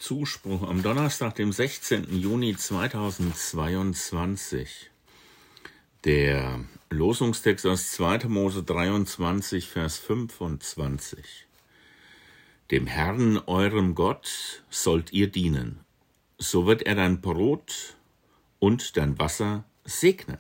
Zuspruch am Donnerstag, dem 16. Juni 2022. Der Losungstext aus 2. Mose 23, Vers 25. Dem Herrn, eurem Gott, sollt ihr dienen. So wird er dein Brot und dein Wasser segnen.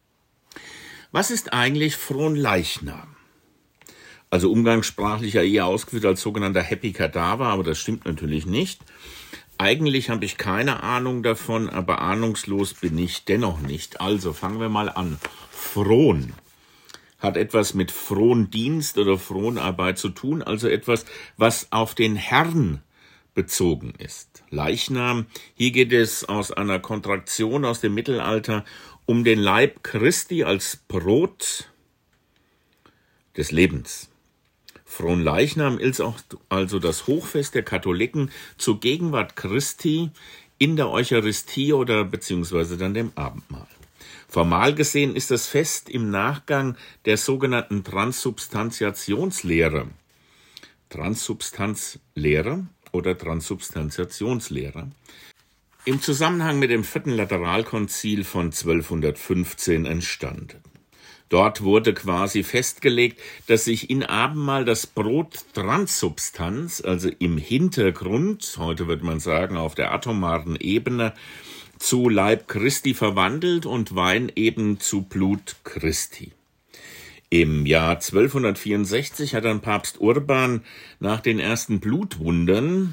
Was ist eigentlich Fronleichnam? Also umgangssprachlich ja eher ausgeführt als sogenannter Happy Kadaver, aber das stimmt natürlich nicht. Eigentlich habe ich keine Ahnung davon, aber ahnungslos bin ich dennoch nicht. Also fangen wir mal an. Fron hat etwas mit Frondienst oder Fronarbeit zu tun, also etwas, was auf den Herrn bezogen ist. Leichnam, hier geht es aus einer Kontraktion aus dem Mittelalter um den Leib Christi als Brot des Lebens. Fronleichnam ist auch also das Hochfest der Katholiken zur Gegenwart Christi in der Eucharistie oder beziehungsweise dann dem Abendmahl. Formal gesehen ist das Fest im Nachgang der sogenannten Transsubstantiationslehre. Transsubstanzlehre oder Transsubstantiationslehre im Zusammenhang mit dem 4. Lateralkonzil von 1215 entstanden. Dort wurde quasi festgelegt, dass sich in Abendmahl das Brot Transsubstanz, also im Hintergrund, heute würde man sagen auf der atomaren Ebene, zu Leib Christi verwandelt und Wein eben zu Blut Christi. Im Jahr 1264 hat dann Papst Urban nach den ersten Blutwundern,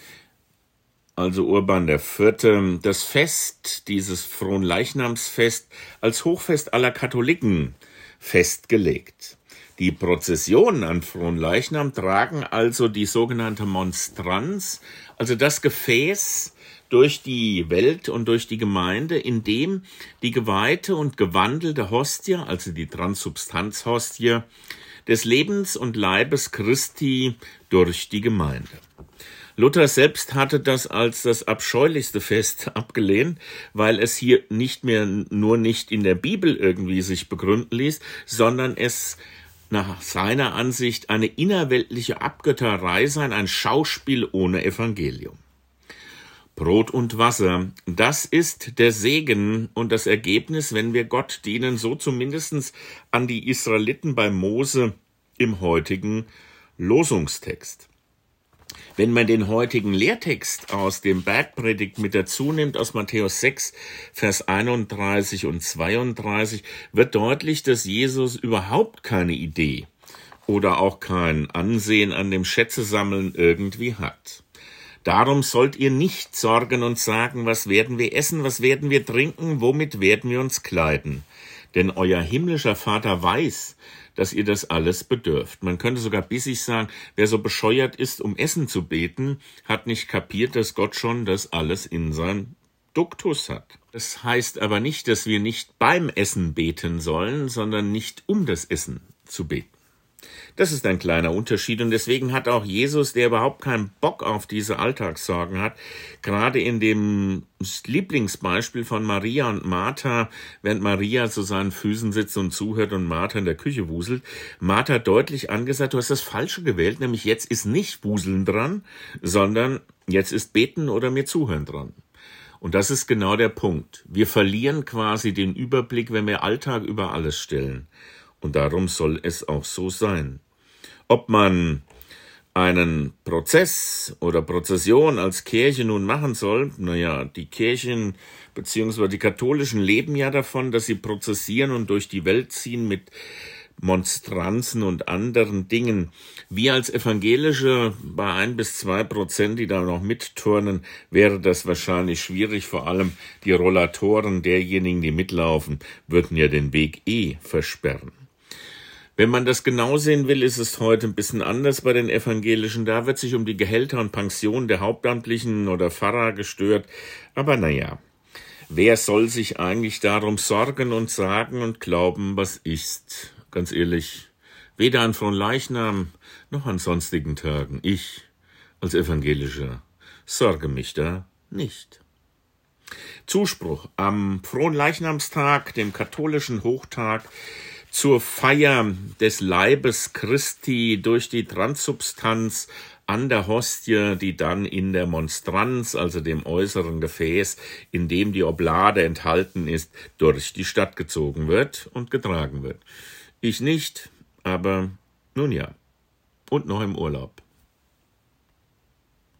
also Urban IV., das Fest, dieses Fronleichnamsfest, als Hochfest aller Katholiken festgelegt. Die Prozessionen an Fronleichnam tragen also die sogenannte Monstranz, also das Gefäß durch die Welt und durch die Gemeinde, in dem die geweihte und gewandelte Hostie, also die Transsubstanzhostie, des Lebens und Leibes Christi durch die Gemeinde. Luther selbst hatte das als das abscheulichste Fest abgelehnt, weil es hier nicht in der Bibel irgendwie sich begründen ließ, sondern es nach seiner Ansicht eine innerweltliche Abgötterei sei, ein Schauspiel ohne Evangelium. Brot und Wasser, das ist der Segen und das Ergebnis, wenn wir Gott dienen, so zumindest an die Israeliten bei Mose im heutigen Losungstext. Wenn man den heutigen Lehrtext aus dem Bergpredigt mit dazu nimmt, aus Matthäus 6, Vers 31 und 32, wird deutlich, dass Jesus überhaupt keine Idee oder auch kein Ansehen an dem Schätzesammeln irgendwie hat. Darum sollt ihr nicht sorgen und sagen, was werden wir essen, was werden wir trinken, womit werden wir uns kleiden? Denn euer himmlischer Vater weiß, dass ihr das alles bedürft. Man könnte sogar bissig sagen, wer so bescheuert ist, um Essen zu beten, hat nicht kapiert, dass Gott schon das alles in seinem Duktus hat. Das heißt aber nicht, dass wir nicht beim Essen beten sollen, sondern nicht um das Essen zu beten. Das ist ein kleiner Unterschied und deswegen hat auch Jesus, der überhaupt keinen Bock auf diese Alltagssorgen hat, gerade in dem Lieblingsbeispiel von Maria und Martha, während Maria zu seinen Füßen sitzt und zuhört und Martha in der Küche wuselt, Martha deutlich angesagt, du hast das Falsche gewählt, nämlich jetzt ist nicht Wuseln dran, sondern jetzt ist Beten oder mir zuhören dran. Und das ist genau der Punkt. Wir verlieren quasi den Überblick, wenn wir Alltag über alles stellen. Und darum soll es auch so sein. Ob man einen Prozess oder Prozession als Kirche nun machen soll, die Kirchen bzw. die Katholischen leben ja davon, dass sie prozessieren und durch die Welt ziehen mit Monstranzen und anderen Dingen. Wir als Evangelische bei 1-2%, die da noch mitturnen, wäre das wahrscheinlich schwierig. Vor allem die Rollatoren derjenigen, die mitlaufen, würden ja den Weg versperren. Wenn man das genau sehen will, ist es heute ein bisschen anders bei den Evangelischen. Da wird sich um die Gehälter und Pensionen der Hauptamtlichen oder Pfarrer gestört. Aber wer soll sich eigentlich darum sorgen und sagen und glauben, was ist? Ganz ehrlich, weder an Fronleichnam noch an sonstigen Tagen. Ich als Evangelischer sorge mich da nicht. Zuspruch am Fronleichnamstag, dem katholischen Hochtag, zur Feier des Leibes Christi durch die Transsubstanz an der Hostie, die dann in der Monstranz, also dem äußeren Gefäß, in dem die Oblade enthalten ist, durch die Stadt gezogen wird und getragen wird. Ich nicht, aber nun ja, und noch im Urlaub.